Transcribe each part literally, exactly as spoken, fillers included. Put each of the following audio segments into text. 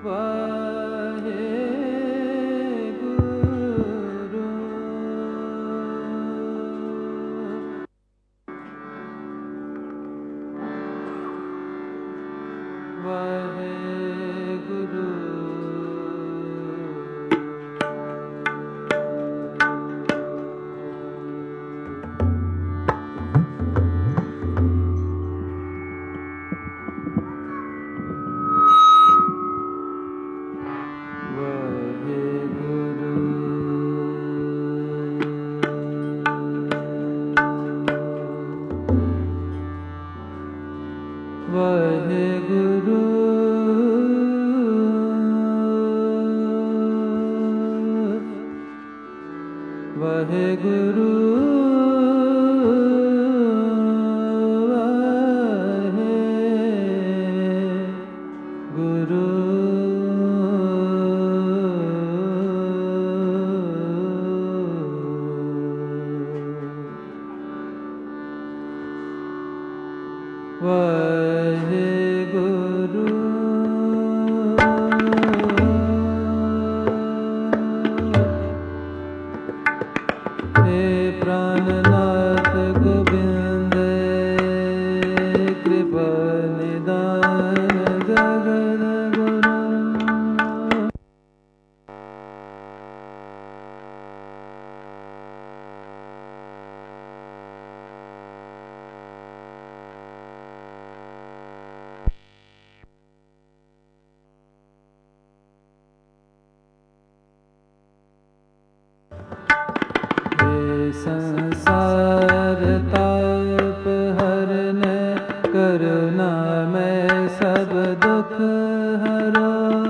संसार ताप हरन करुणा में सब दुख हरो।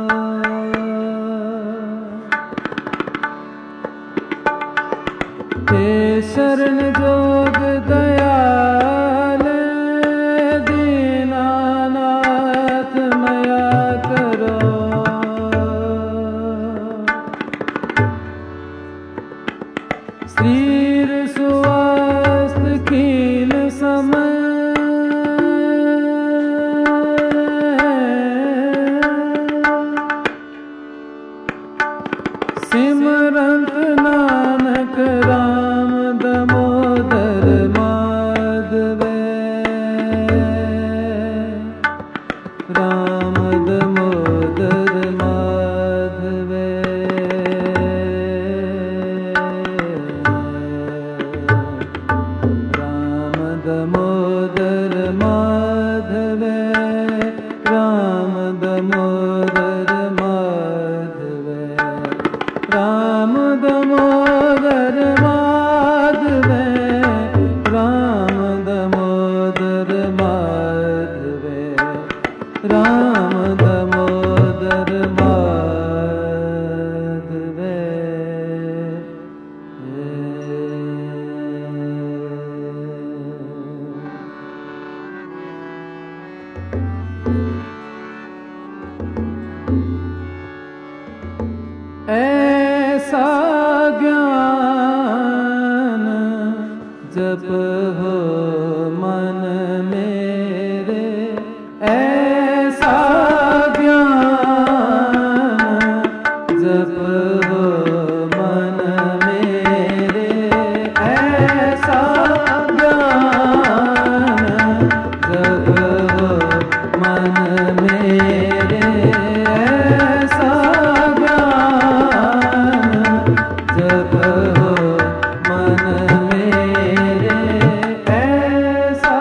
हे शरण जोग दयाल दीनानाथ मया करो। स्थिर सुवस्थ खील समय सिमरंत नानक राम दामोदर माधवे। राम दामोदर माधवे। दामोदर माधवे। राम दामोदर माधवे। राम दामोदर माधवे। राम दामोदर माधवे। राम दामोदर माधवे। ऐसा ज्ञान जप हो मन मेरे। ऐसा ज्ञान जप हो मन मेरे। ऐसा ज्ञान जप हो मन मेरे। ऐसा जप हो मन मेरे। ऐसा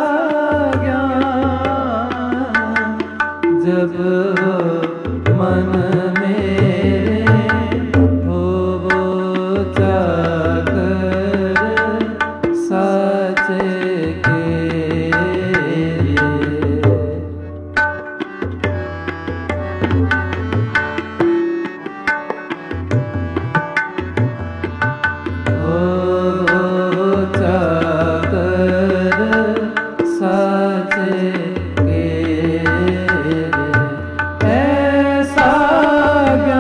ज्ञान जप हो मन मेरे। हो वो चाकर साचे के ऐसा ज्ञान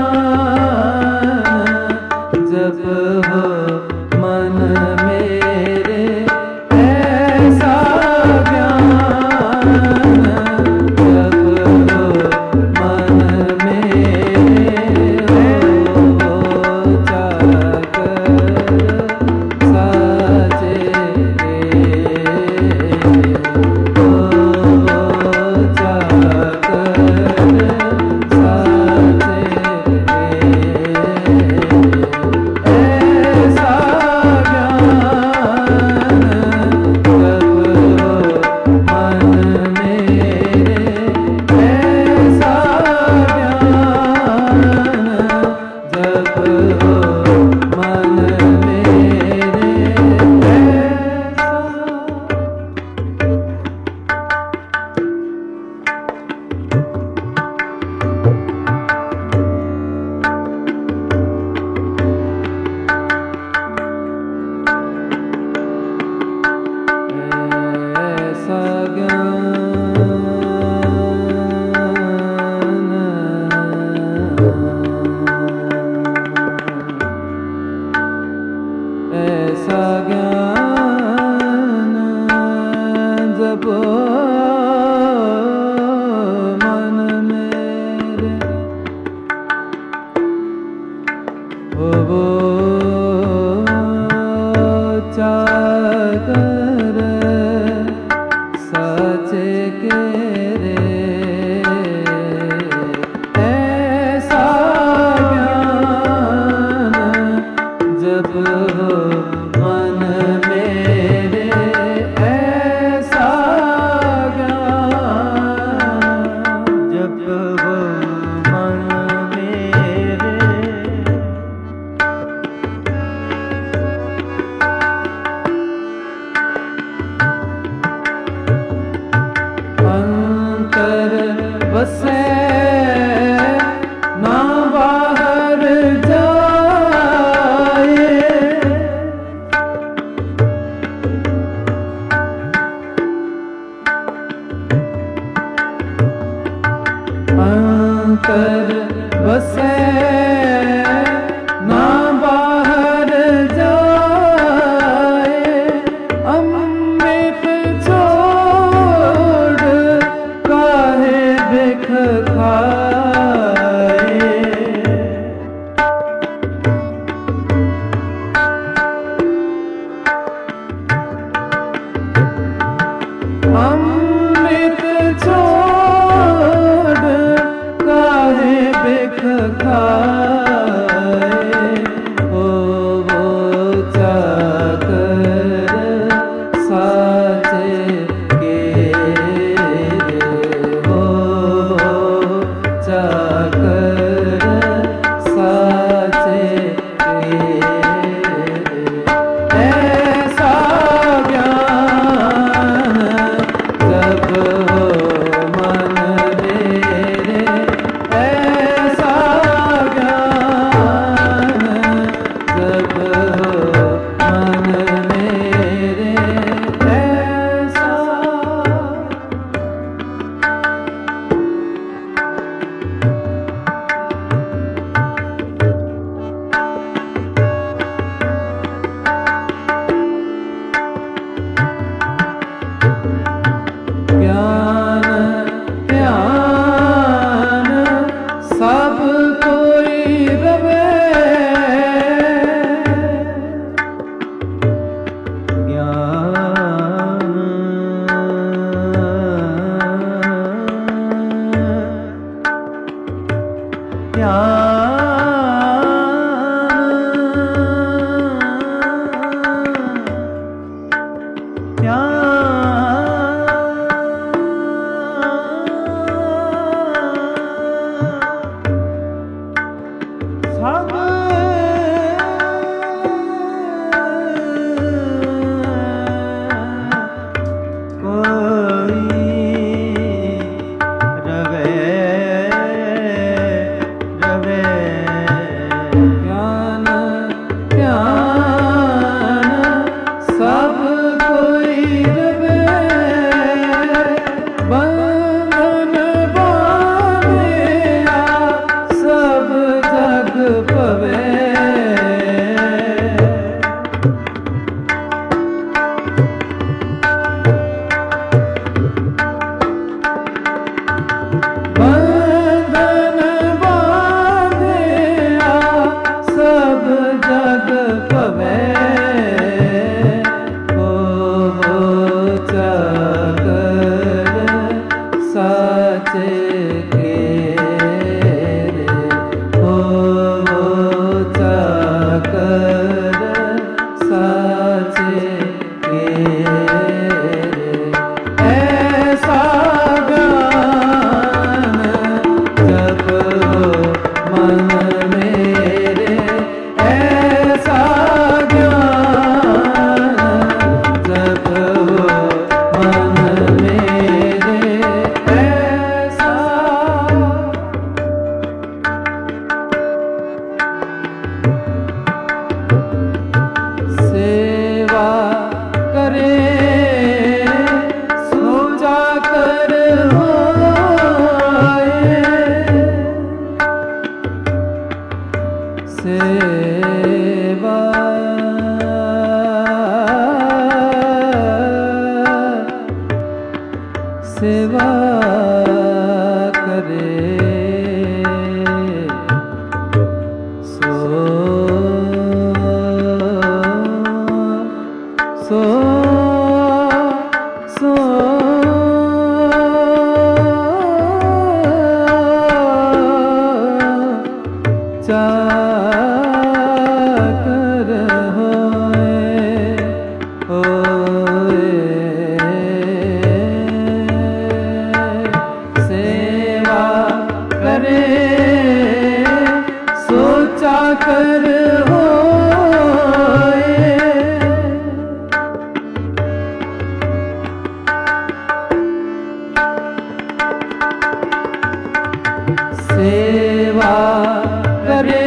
सेवा करे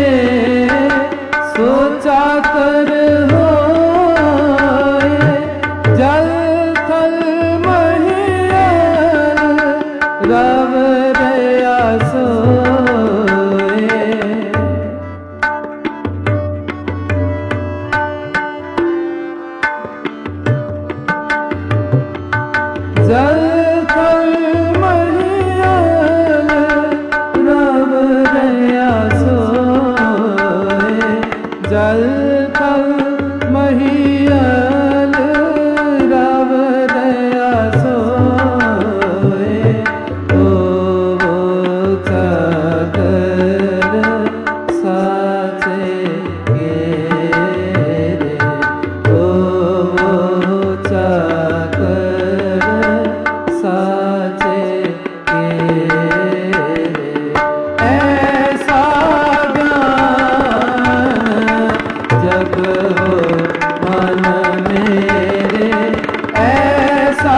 सोचा कर होए जल थल महियल रव रया सोए जल थल महियल रव रया सोए जल थल महियल रव रया सोए ओ चाकर साचे गेरे ओ चाकर साचे गेरे ऐसा जब हो मन मेरे ऐसा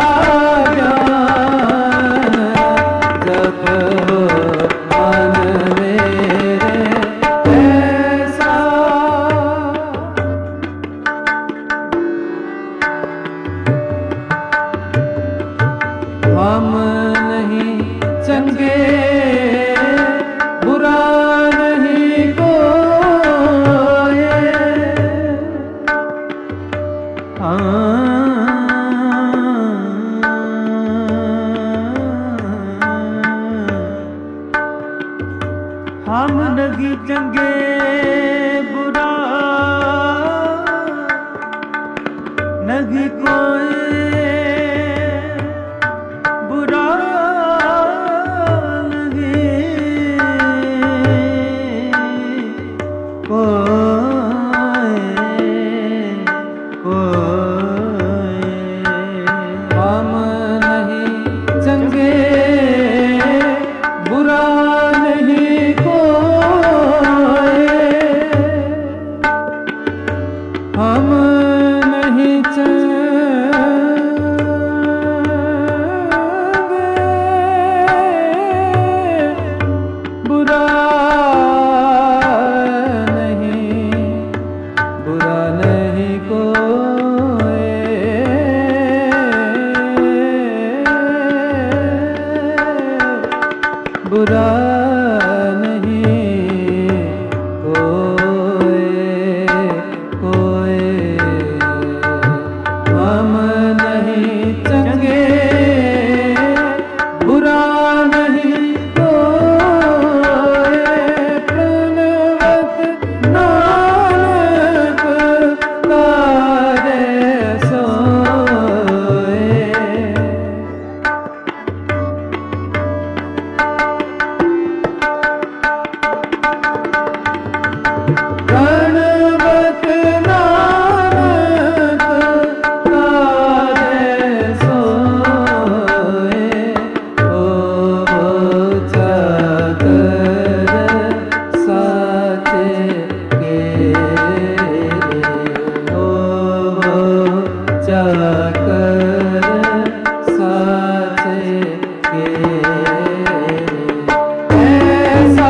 ज्ञान जब हो मन मेरे ऐसा हम नहीं चंगे बुरा नहीं कोई हम नहीं चंगे बुरा नहीं कोई बुरा नहीं कोई कोई हम नहीं चंगे बुरा नहीं कोई हम नहीं चंगे बुरा नहीं बुरा नहीं कोई बुरा नहीं कोई कोई हम नहीं चंगे बुरा नहीं कोई प्रणवत नानक तारे सोए प्रणवत नानक तारे सोए ओ चाकर साचे गेरे ओ चाकर साचे गेरे ऐसा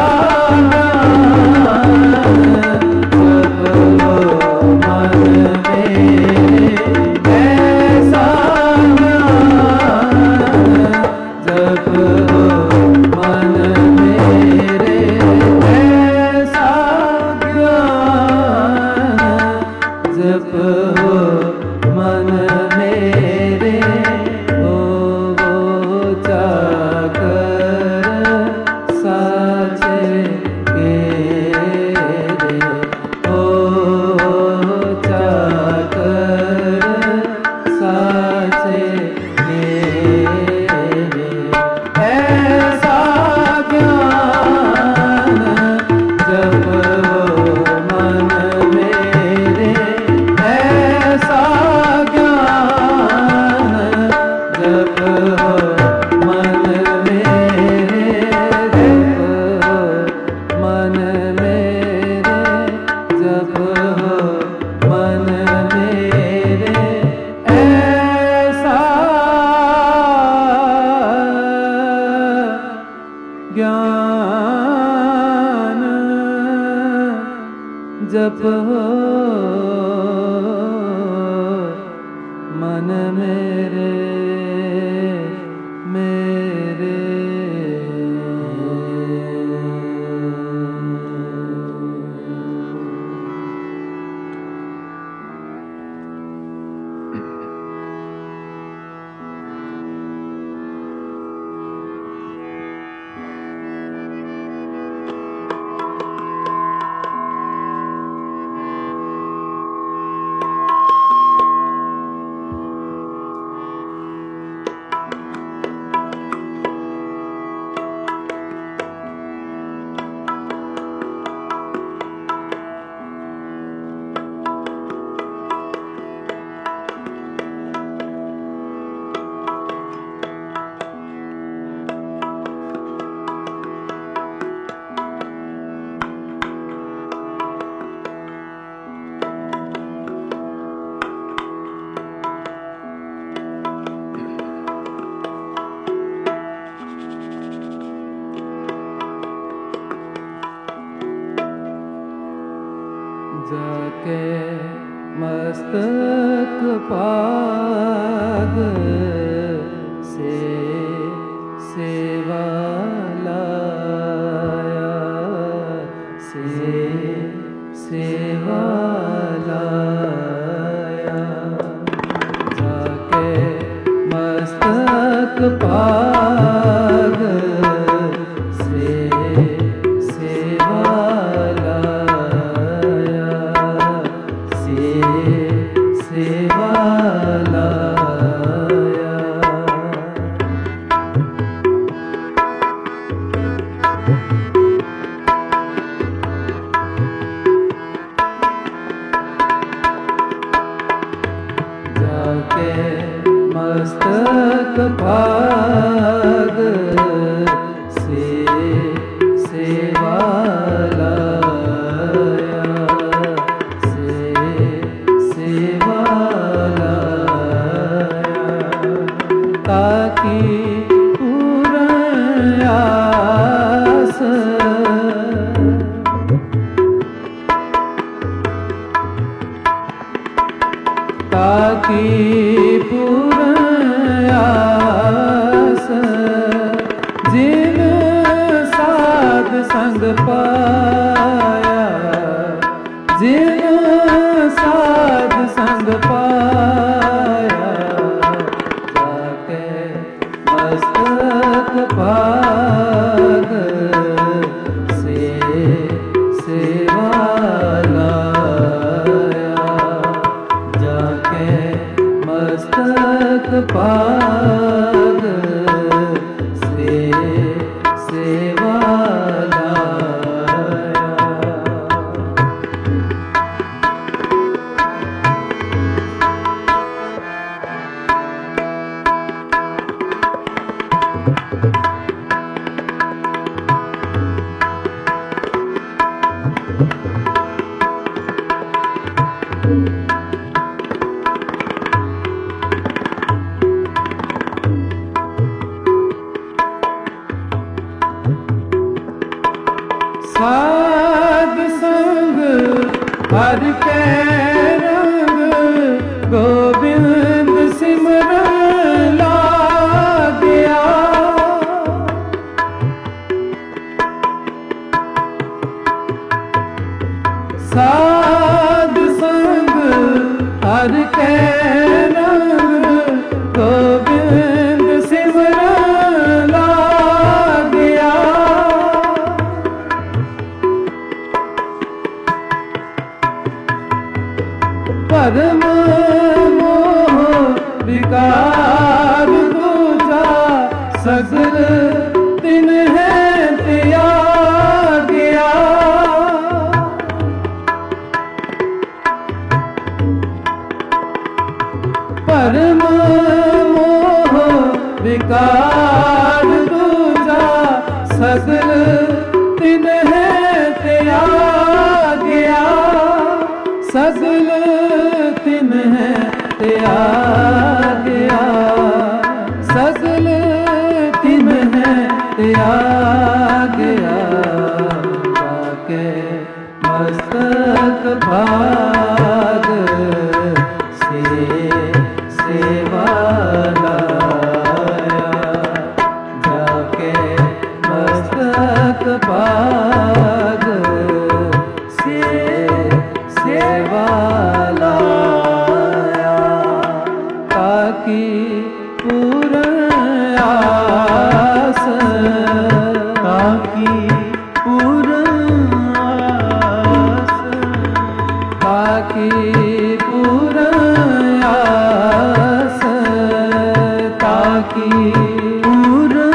जब हो मन मेरे ऐसा जब हो मन मेरे ऐसा ज्ञान जब हो मन मेरे ओ चाकर साचे गेरे ओ चाकर साचे गेरे ऐसा ज्ञान जब हो मन मेरे ऐसा ज्ञान जब हो मन मेरे जब हो मन मेरे जब हो मन मेरे ऐसा ज्ञान जप हो मन मेरे मेरे। जाके मस्तक पाग से सेवा लाया से सेवा लाया। जाके मस्तक पाग से सेवा सेवा लाया। जाके मस्तक पाग से सेवा लाया से सेवा ताकि पूर्ण आस ताकि पूर्ण आस जिन साध संग पाया जिन साध संग पाया। मस्तक पाग से सेवा लाया। जाके मस्तक पाग से सेवा लाया। साध संग हर के रंग गोविंद सिमरन लागिया। साध संग हर के रंग गोविंद सिमरन लागिया। परम मोह विकार दूजा सगल दिन है त्यागिया। परम मोह विकार दूजा सगल दिन है त्यागिया। सगल तिन है त्यागिया। सगल तिन है त्यागिया। जाके मस्त मस्तक भाग से सेवा लाया, जाके मस्तक भाग से सेवा लाया, ताकि पूर्ण आस, ताकि पूर्ण आस, ताकि पूर्ण आस, ताकि पूर्ण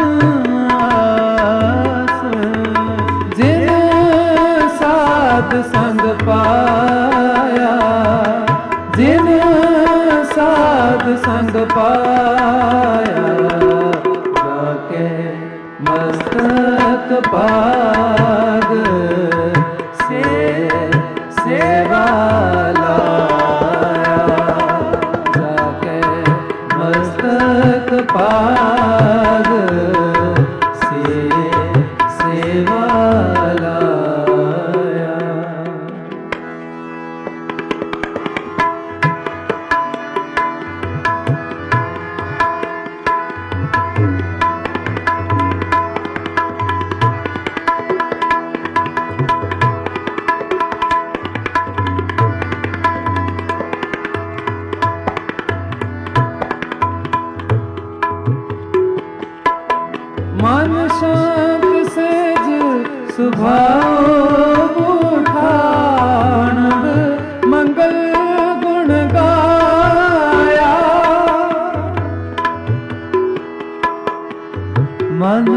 आस, जिन साध संग पाया, जिन साध संग पाया, जाके मस्तक भाग से सेवा लाया, जाके मस्तक भाग से सेवा लाया। मन शांत सेज सुभाव उठान, मंगल गुण गाया, मन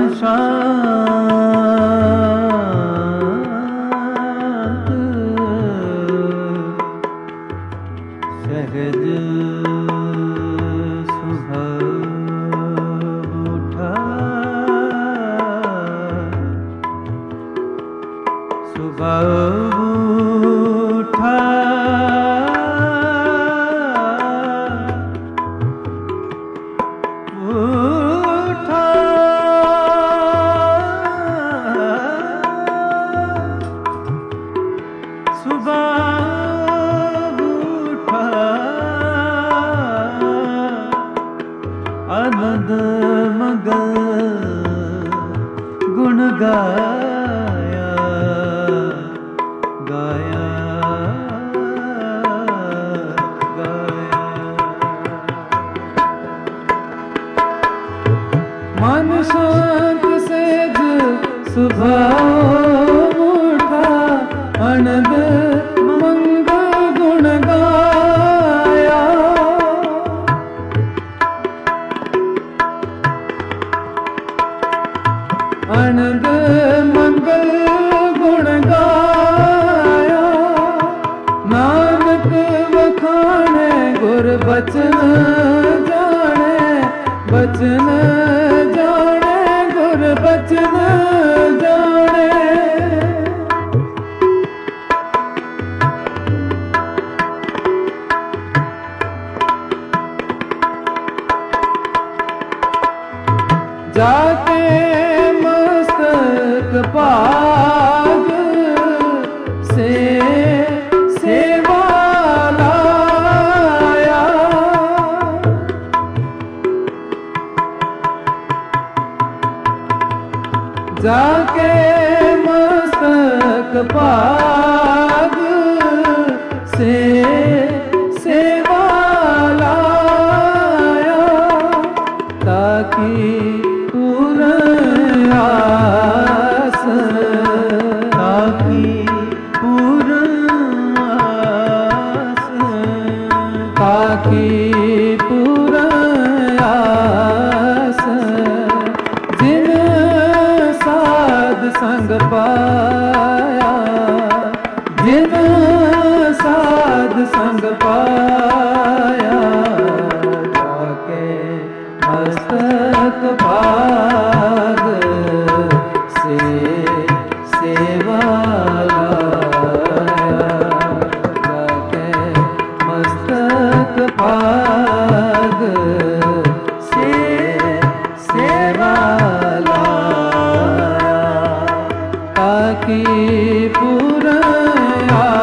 शांत सहज सुबह उठा, उठा, सुबह उठा, आनंद मंगल गुण गाया, गाया, गाया। मन शांत सेज सुभाव उठा, आनंद मंगल गुण गाया, आनंद मंगल गुण गाया, नानक वखाणे गुर बचन जाने, बचन जाने, गुर बचन जाने। जाके मस्तक भाग से सेवा लाया, जाके मस्तक भाग से सेवा लाया, ताकि पूर्ण आस, ताकि पूर्ण आस, ताकि पूर्ण आस, जिन साध संग पाया, जिन साध संग पाया, जाके मस्तक भाग से सेवा लाया, जाके मस्तक भाग से सेवा लाया, ताकि पूर्ण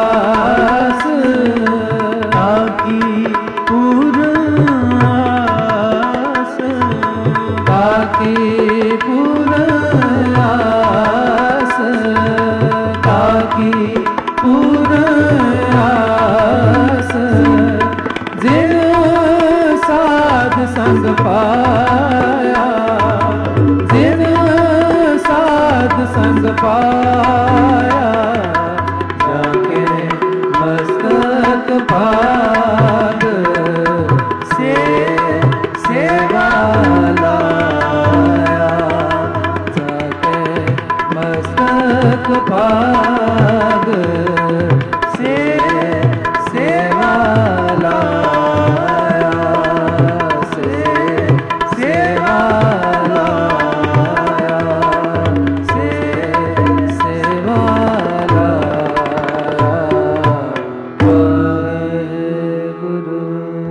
संग पाया जाके मस्तक भाग से सेवा लाया जाके मस्तक भाग से सेवा लाया से सेवा लाया से सेवा लाया वाहेगुरु।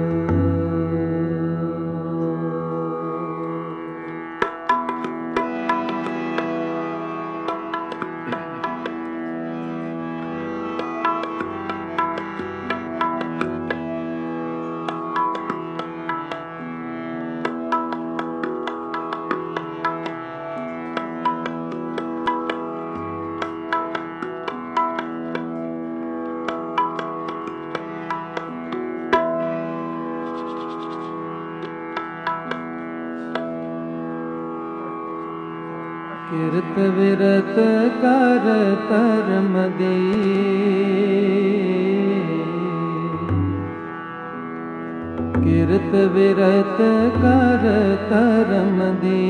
किरत विरत कर धर्म दी किरत विरत कर धर्म दी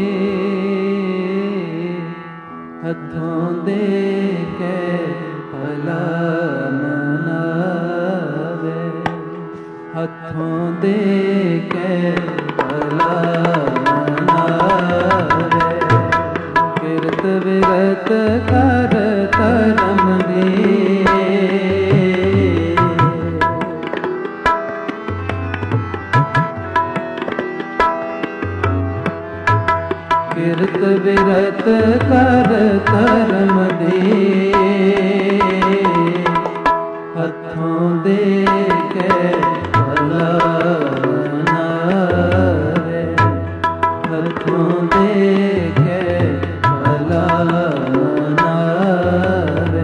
हथों दे के भला मनावे हथों दे के भला मनावे किरत विरत कर धर्म दी किरत विरत कर धर्म दी हथों दे के भला मनावे हथों दे के भला मनावे।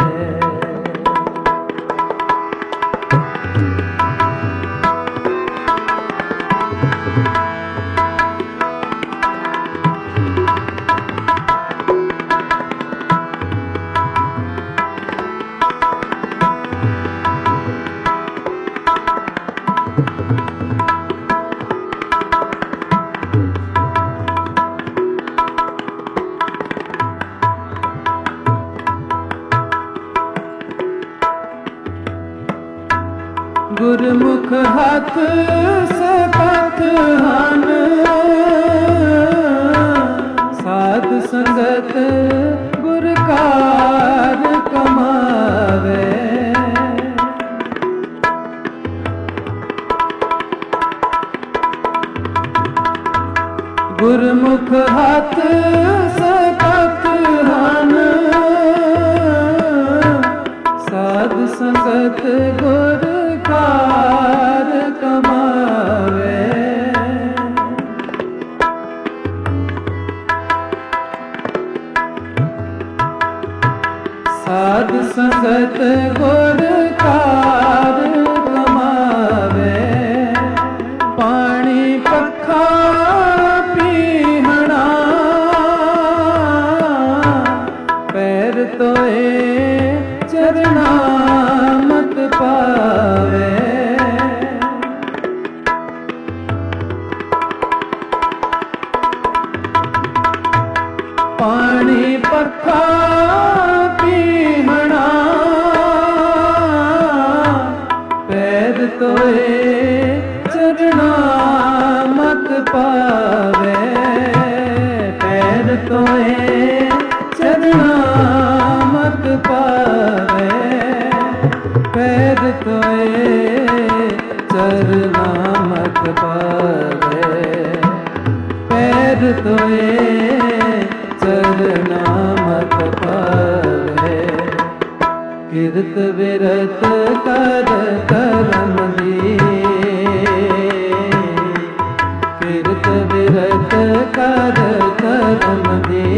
गुरमुख हाथ से पथ हन साध संगत गुरकार कमावे गुरमुख हाथ से पथ हन साध संगत गुर कार कमावे साध संगत गुर कार कमावे पानी पखा पीहना पैर तोए चरना मत पावे पानी पखा पीहना पैर तोए चरना मत पावे पैर तोए चरना मत पावे पैर तोए चरना मत पावे पैर तोए चरना मत पावे किरत विरत कर धर्म दी किरत विरत कर धर्म दी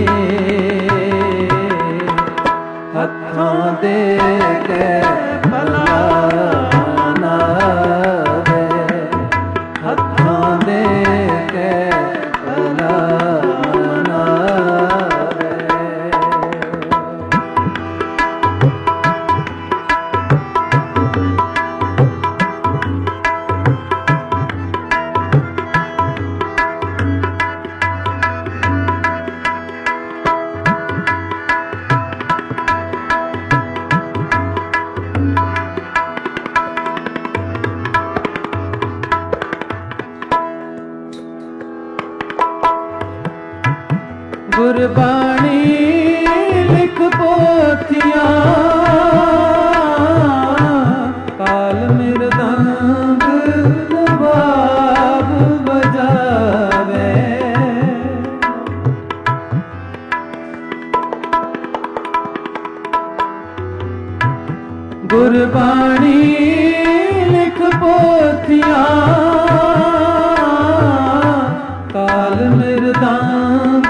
हथों दे के भला मनावे हथों दे के भला मनावे ਗੁਰਬਾਣੀ ਲਿਖ ਪੋਥੀਆਂ ਕਾਲ ਮਿਰਦੰਗ ਰਬਾਬ ਵਜਾਵੇ ਗੁਰਬਾਣੀ ਲਿਖ ਪੋਥੀਆਂ ਕਾਲ ਮਿਰਦੰਗ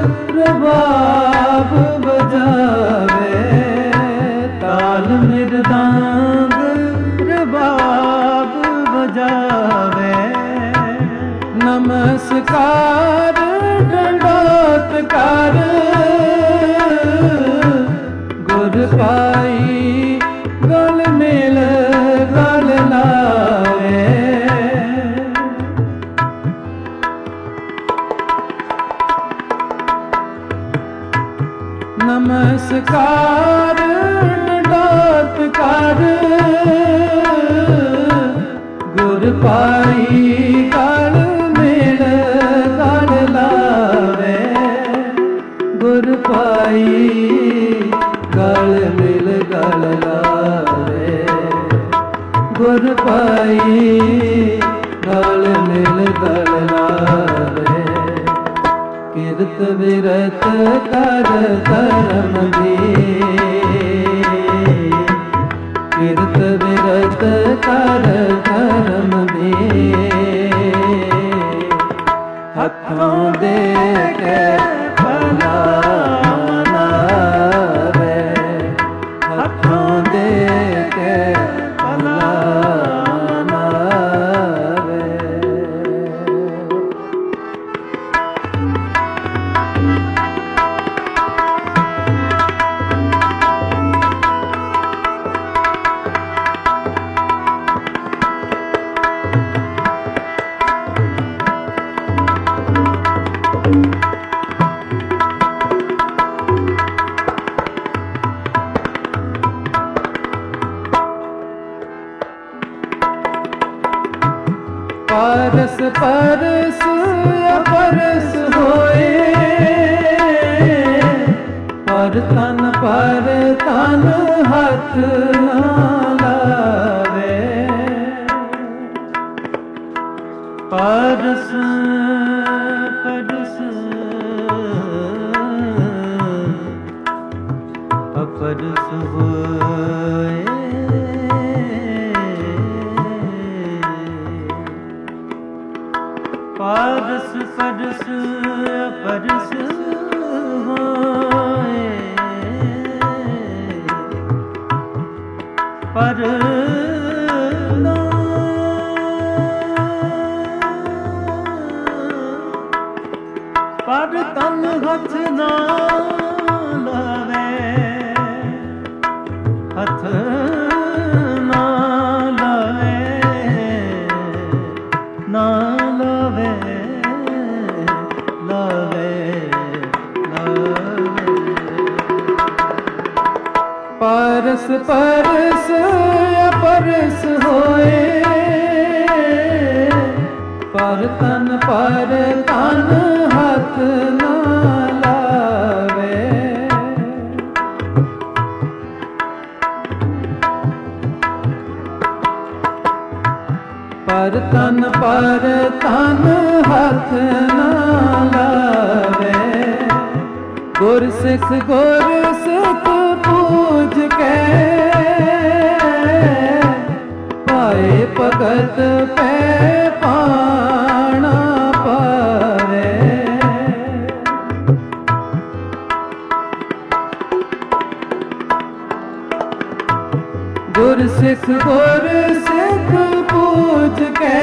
ਰਬਾਬ ਵਜਾਵੇ ਤਾਲ ਮਿਰਦੰਗ ਰਬਾਬ ਵਜਾਵੇ ਨਮਸਕਾਰ ਡੰਡੋਤ ਕਰ ਗੁਰ ਪਾਈ ਗਲ ਮਿਲ ਗਲ ਲਾਵੇ ਨਮਸਕਾਰ ਡੰਡੋਤ ਕਰ ਗੁਰ ਪਾਈ ਗਲ ਮਿਲ ਗਲ ਲਾਵੇ ਗੁਰ ਪਾਈ ਗਲ ਮਿਲ ਗਲ ਲਾਵੇ ਗੁਰ ਪਾਈ ਗਲ ਮਿਲ ਗਲ ਲਾਵੇ ਕਿਰਤ ਵਿਰਤ ਕਰ ਕਰਮ ਦੀ ਕਿਰਤ ਵਿਰਤ ਕਰ ਕਰਮ ਦੀ ਹੱਥੋਂ ਦੇ ਕੇ ਭਲਾ ਮਨਾਵੇ ਹੱਥੋਂ ਦੇ ਕੇ ਭਲਾ ਮਨਾਵੇ परस परस अपरस होए पर तन पर तन हाथ ना लावे परस परस अपरस होए परस परस परस होए पर पर तन हथ ना लावे हथ ना लावे ना लावे लावे लावे परस परस अपरस होए पर तन पर तन हाथ ना लावे पर तन पर तन हाथ ना लावे गुर सिख गुर सिख पूज के पाए भगत पे पाना पावे गुर सिख गुर सिख पूज के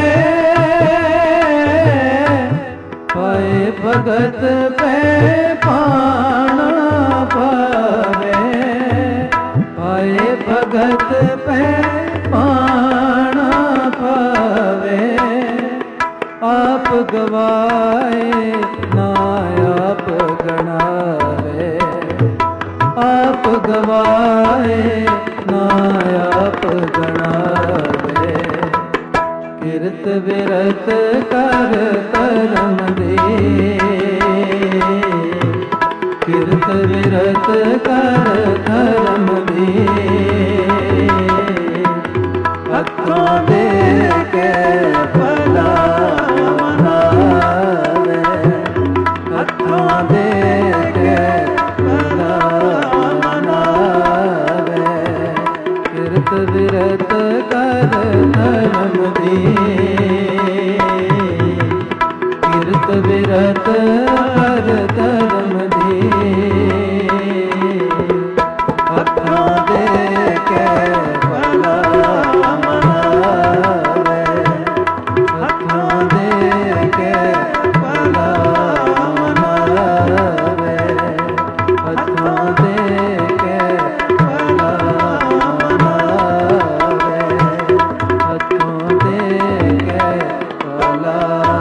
पाए भगत पे पाना पावे पाए भगत पे पाना पावे आप गवाए ना आप गणावे आप गवाए ना आप गणावे किरत विरत कर करम दे विरत कर धर्म भी हथों दे के भला मनावे हथों दे के भला मनावे किरत विरत कर धर्म भी किरत विरत कर धर्म दी हथों दे के भला मनावे हथों दे के भला मनावे हथों दे के भला मनावे हथों दे के भला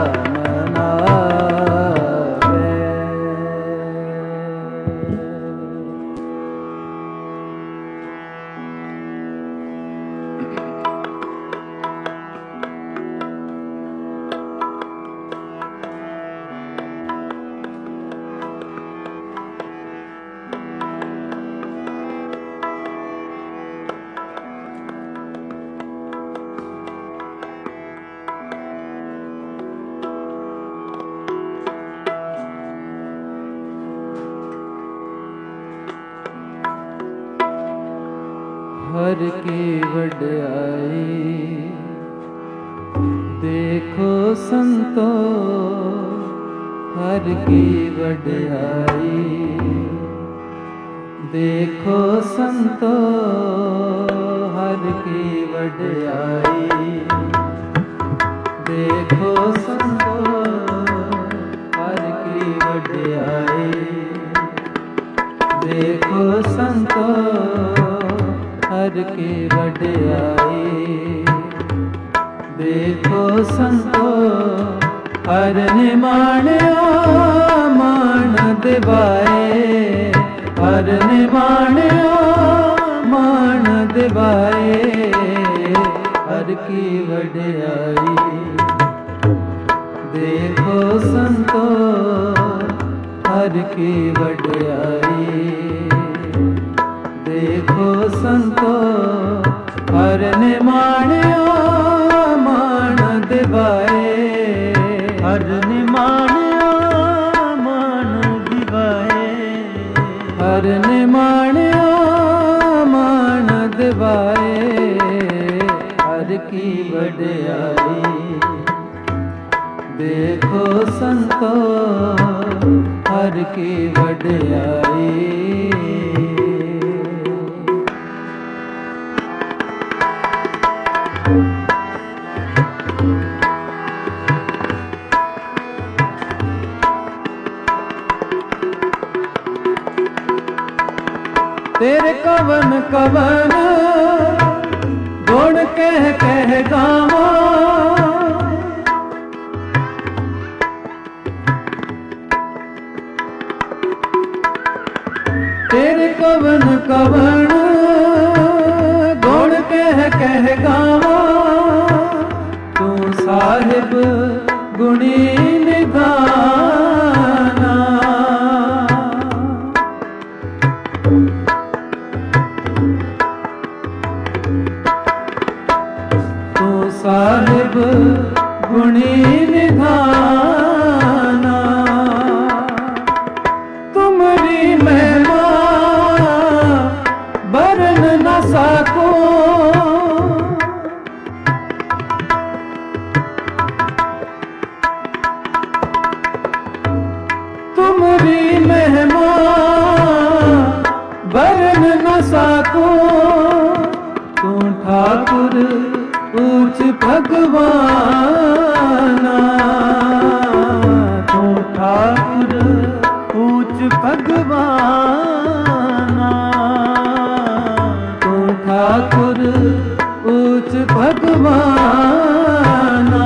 हर की वड्याई देखो संतो हर की वड्याई देखो संतो हर की वड्याई देखो संतो हर की वड्याई देखो संतो हर की वड्याई देखो संतो हर निमाण्यो मान दिवाए हर निमाण्यो मान दिवाए हर की वड्याई देखो संतो हर की वड्याई देखो संतो हर निमाण्यो मान दिवाए हर निमाण्यो मान दिवाए हर निमाण्यो मान दिवाए हर की वड्याई देखो संतो हर की वड्याई तेरे कवन कवन गुण कह कह गावा तेरे कवन कवन गुण कह कह गावा तू साहिब गुणी निधाना साहिब गुणी निधाना तुमरी महिमा बरन न सको तुमरी महिमा बरन न सको तू ठाकुर ऊंच भगवाना तू ठाकुर ऊंच भगवाना तू ठाकुर ऊंच भगवाना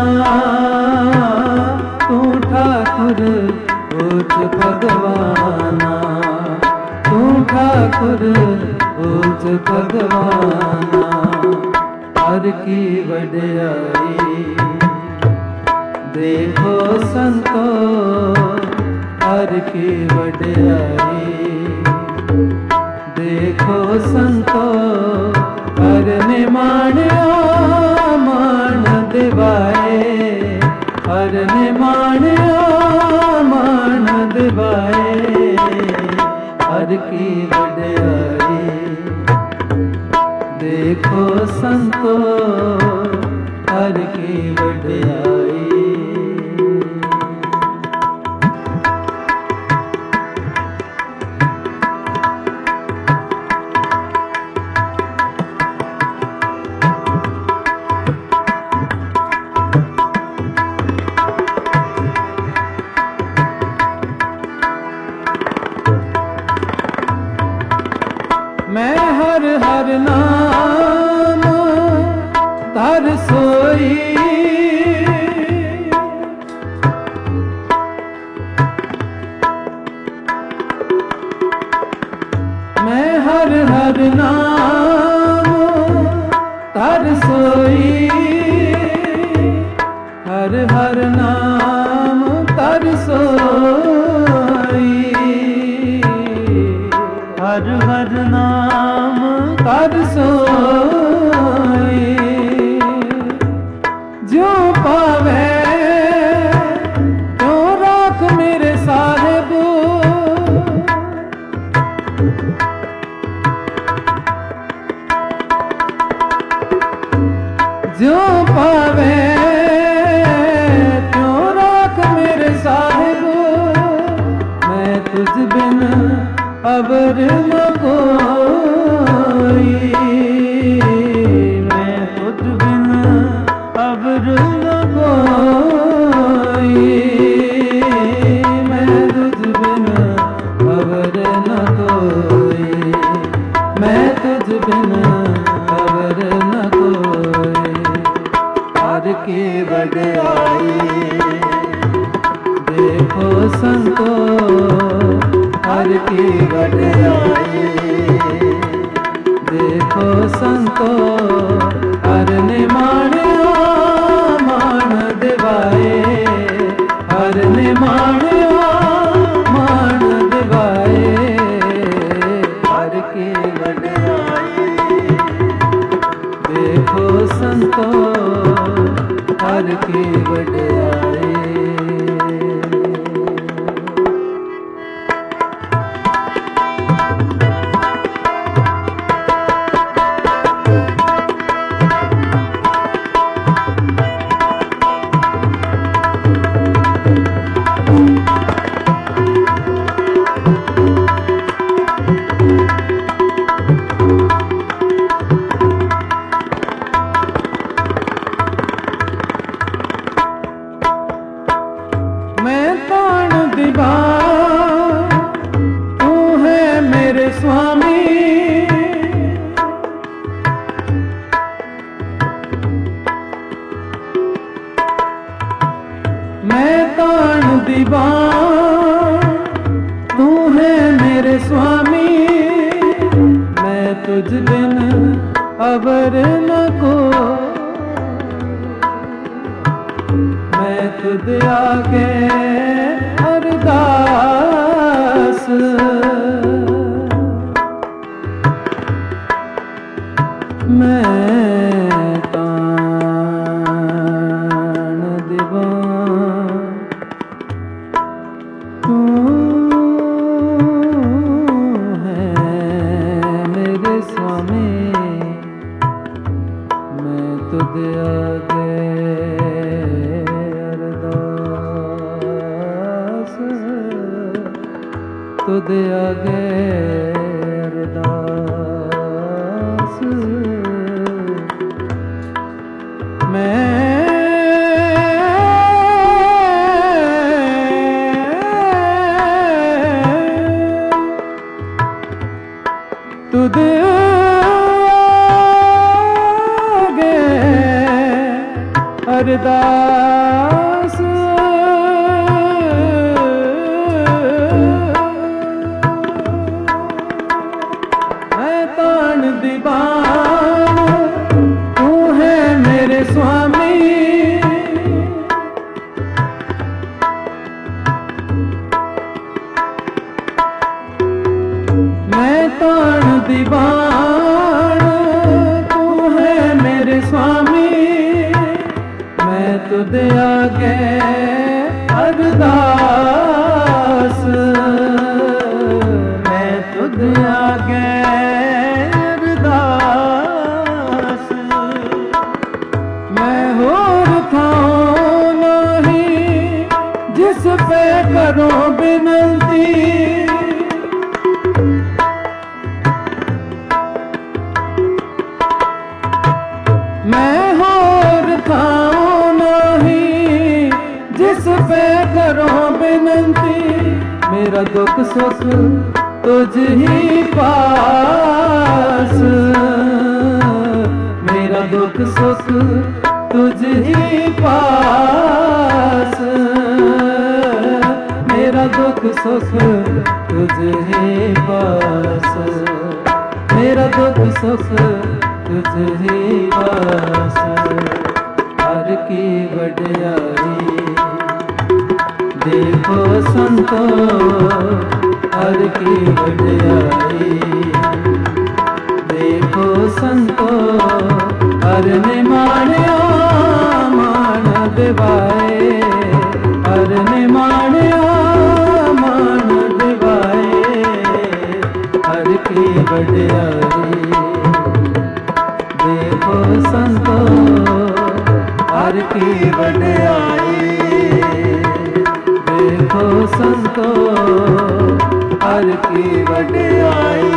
तू ठाकुर ऊंच भगवाना तू ठाकुर ऊंच भगवाना हर की वड्याई देखो संतो हर की वड्याई देखो संतो हर निमाणिया मान दिवाए, हर निमाणिया मान दिवाए, हर की वड्याई देखो संतो हर की वड्याई। मैं हर हर नाम धर सोई, मैं हर हर नाम धर सोई, हर हर नाम धर सोई, हर हर नाम धर सोई। जो पावे जो राख मेरे साहिब, जो पावे जो राख मेरे साहिब, मैं तुझ बिन अबर न कोई, मैं तुझ बिन अबर न कोई, मैं तुझ बिन अबर न कोई, मैं तुझ बिन अबर न कोई। हर की वड्याई देखो संतो हर की वड्याई, देखो संतो हर निमाणिया मान दिवाए, हर निमाणिया मान दिवाए, हर की वड्याई देखो संतो हर की वड्याई। मैं ताण दीवार तू है मेरे स्वामी, मैं ताण दीवार तू है मेरे स्वामी, मैं तुझ बिन अबर न को, मैं तुझ आगे अरदास, मैं ताण दीवान तू है मेरे स्वामी, मैं तुझ आगे तुझ आगे अरदास, मैं तुझ आगे अरदास, दीवान तू है मेरे स्वामी, मैं ताण दीवान तू है मेरे स्वामी, मैं तुझ आगे अरदास, मैं तुझ आगे अरदास। मैं होर थाऊं नहीं जिस पे करो बिनती, मैं होर थाऊं नहीं जिस पे करो बिनती। मेरा दुख सुख तुझ ही पास, मेरा दुख सुख तुझ ही पास, मेरा दुख सुख तुझ ही पास, मेरा दुख सुख तुझ ही पास। हर की वड्याई देखो संतो, हर की वड्याई देखो संतो, हर ने माणिया मान दिवाए, हर ने माणिया मान दिवाए। हर की वड्याई देखो संतो, हर की वड्याई देखो संतो, हर की वड्याई।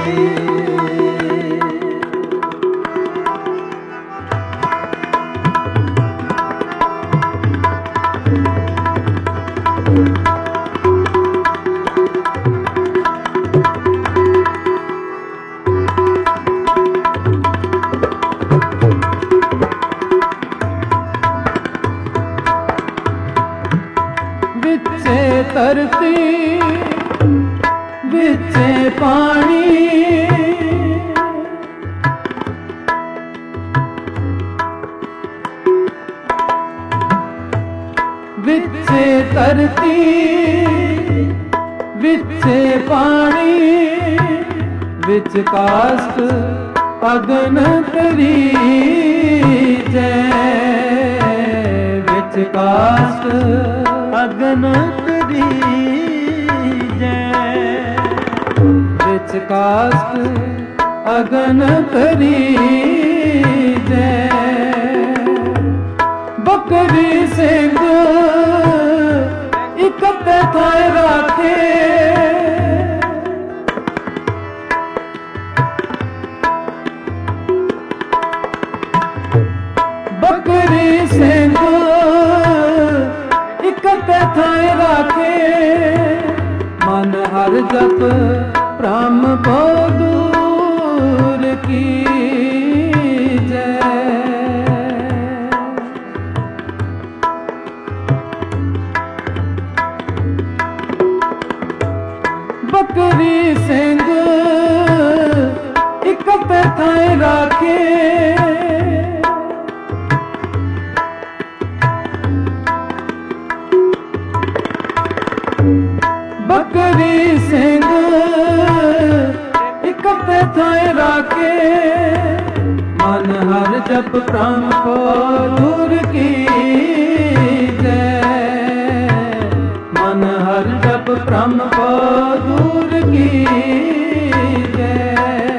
विचे धरती विचे पानी, विचे धरती विचे पानी, विच काष्ठ अगन तरी जय, विच काष्ठ अगन तरी जय, विच काष्ठ अगन तरी जय। बकरी सिंह इकट्ठे थाए राखे, बकरी सिंह इकट्ठे थाए राखे। मन हर जप ब्रह्म को दूर की जय, बकरी सिंह इकट्ठे थाए राखे। बकरी सिंह इकट्ठे थाए राखे। मन हर जप प्राण को दूर की जय, मन हर जप प्राण को दूर की जय।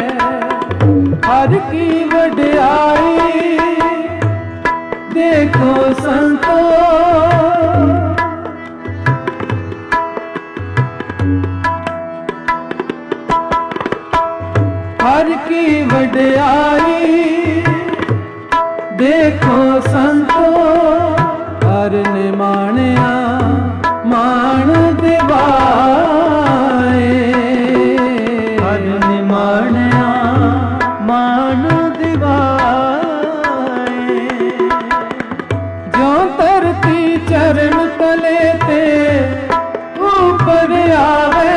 हर की वड्याई देखो संतो, हर की वड्याई देखो संतो। हर ने माणिया मान दिवाए, हर ने माणिया मान दिवाए। जो धरती चरण तले ते ऊपर आवे,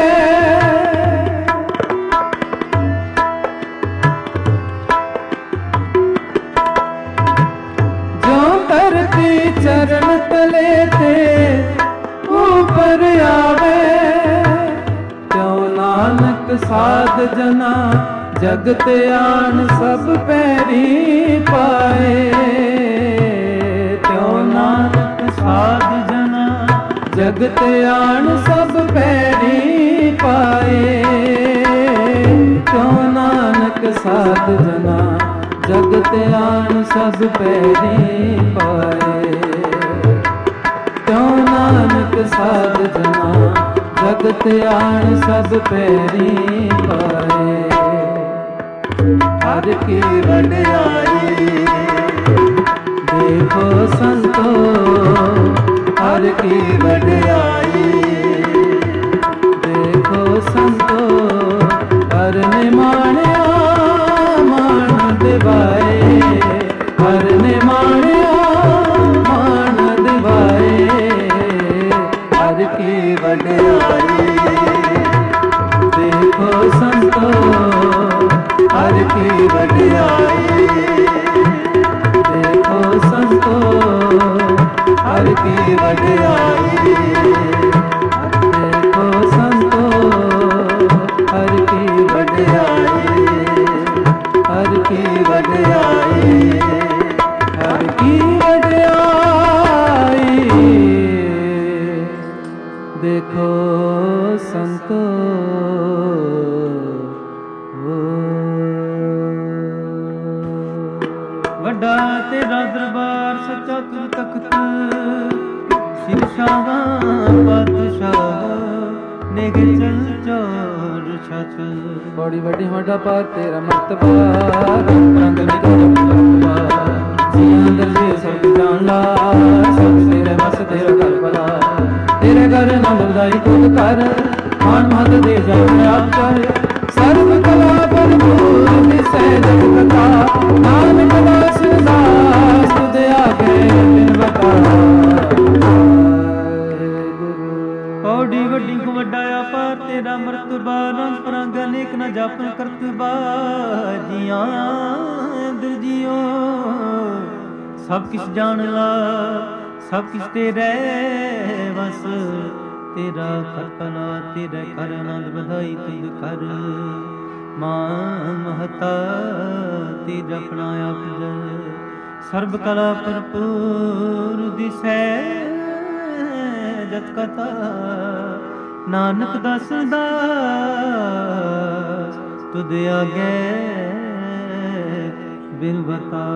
चरण तले ते ऊपर आवे। क्यों नानक ਸਾਧ ਜਨਾ ਜਗਤ ਆਣ ਸਭ ਪੈਰੀ ਪਾਏ। ਤਿਉ ਨਾਨਕ ਸਾਧ ਜਨਾ ਜਗਤ ਆਣ ਸਭ ਪੈਰੀ ਪਾਏ। ਤਿਉ ਨਾਨਕ ਸਾਧ ਜਨਾ ਜਗਤ ਆਣ ਸਭ ਪੈਰੀ ਪਾਏ। ਤਿਉ ਨਾਨਕ ਸਾਧ ਜਨਾ ਜਗਤ ਆਣ ਸਭ ਪੈਰੀ ਪਾਏ। ਹਰ ਕੀ ਵਡਿਆਈ ਦੇਖੋ ਸੰਤੋ, ਹਰ ਕੀ ਵਡਿਆਈ ਦੇਖੋ ਸੰਤੋ। ਹਰ ਨੇ ਮਾਣਿਆ ਮਾਣ ਦਿਵਾਏ, ਹਰ ਨੇ ਮਾਣਿਆ ਮਾਣ ਦਿਵਾਏ। ਹਰ ਕੀ ਵਡਿਆਈ ਦੇਖੋ ਸੰਤੋ, ਹਰ ਕੀ ਵਡਿਆਈ ਦੇਖੋ ਸੰਤੋ। ਹਰ ਕੀ ਵਡਿਆਈ ਦੇਖੋ ਸੰਤੋ, ਹਰ ਕੀ ਵਡਿਆਈ, ਹਰ ਕੀ ਵਡਿਆਈ, ਹਰ ਕੀ ਵਡਿਆਈ ਦੇਖੋ ਸੰਤੋ। ਵੱਡਾ ਤੇਰਾ ਦਰਬਾਰ ਸੱਚਾ ਤੁਰ ਤਖਤ, ਸ਼ਿਵ ਸ਼ਾਹਾਂ ਪਾਤਸ਼ਾਹ ਨਿਗ ਚਲ ਚੋਰ ਛਛ। ਬੜੀ ਵੱਡੀ ਵੱਡਾ ਪਾਰ ਤੇਰਾ ਮਰਤਬਾ, ਰੰਗ ਨਿਕਲ ਮਰਤਬਾ। ਜੀਆਂ ਦਰਜੇ ਸਭ ਜਾਣ ਲਾ, ਸਭ ਤੇਰੇ ਵਸ ਤੇਰਾ ਘਰ ਭਲਾ। ਤੇਰੇ ਘਰ ਨੰਦ ਵਧਾਈ ਤੁਧ ਕਰ, ਮਾਨ ਮਹਤ ਦੇ ਜਾਣ ਆਪ ਚਾਹੇ। ਸਰਬ ਕਲਾ ਭਰਪੂਰ ਦਿਸੈ ਜਗ ਕਥਾ, ਨਾਨਕ ਦਾਸ ਦਾਸ ਤੁਧ ਆਗੇ ਬਿਨ ਬਤਾ। ਔਡੀ ਵੱਡੀ ਕੋ ਵੱਡਾ ਆਪਾ ਤੇਰਾ ਮਰਤਬਾ, ਰੰਗ ਪਰੰਗ ਅਨੇਕ ਨ ਜਾਪਨ ਕਰਤਬਾ। ਜੀਆਂ ਦਿਲ ਜੀਓ ਸਭ ਕਿਛ ਜਾਣ ਲਾ, ਸਭ ਕਿਛ ਤੇਰੇ ਵਸ ਤੇਰਾ ਘਰ ਭਲਾ। ਤੇਰੇ ਘਰ ਆਨੰਦ ਵਧਾਈ ਤੁਧ ਕਰ, ਮਾਨ ਮਹਤਾ ਤੇਜ ਆਪਣਾ ਆਪ ਜੈ। ਸਰਬ ਕਲਾ ਭਰਪੂਰ ਦਿਸੈ ਜਤ ਕਥਾ, ਨਾਨਕ ਦਾਸ ਦਾਸ ਤੁਧ ਆਗੇ ਬਿਨ ਬਤਾ।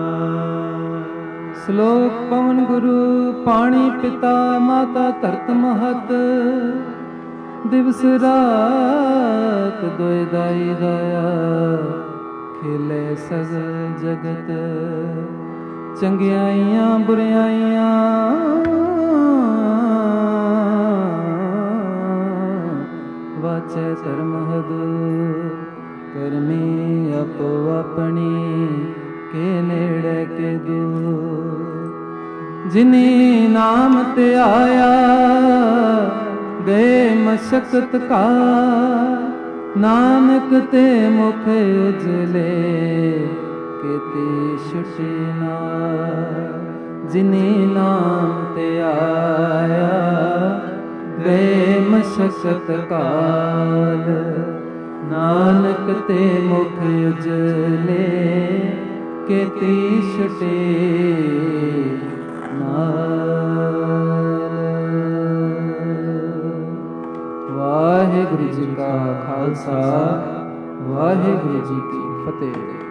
ਸ਼ਲੋਕ ਪਵਨ ਗੁਰੂ ਪਾਣੀ ਪਿਤਾ ਮਾਤਾ ਧਰਤ ਮਹਤ। ਦਿਵਸ ਰਾਤ ਦੋਇ ਦਾਈ ਦਾਇਆ, ਖੇਲੇ ਸਗਲ ਜਗਤ। ਚੰਗਿਆਈਆਂ ਬੁਰਿਆਈਆਂ ਵਾਚੈ ਧਰਮ ਹਦ। ਕਰਮੀ ਆਪੋ ਆਪਣੀ ਕੇ ਨੇੜੇ ਕੇ ਦੂਰ। ਜਿਨੀ ਨਾਮ ਤੇ ਆਇਆ ਗਏ ਮਸ਼ਕਤ ਕਾ, ਨਾਨਕ ਤੇ ਮੁਖ ਉਜਲੇ ਕੀਤੀ ਛੁਟੀ ਨਾ। ਜਿਨੀ ਨਾਮ ਤੇ ਆਇਆ ਗਏ ਮਸ਼ਕਤ ਕਾਲ, ਨਾਨਕ ਤੇ ਮੁਖ ਉਜਲੇ ਕੀਤੀ ਛੁਟੀ ਨਾਲ। ਵਾਹਿਗੁਰੂ ਜੀ ਕਾ ਖਾਲਸਾ, ਵਾਹਿਗੁਰੂ ਜੀ ਕੀ ਫਤਿਹ।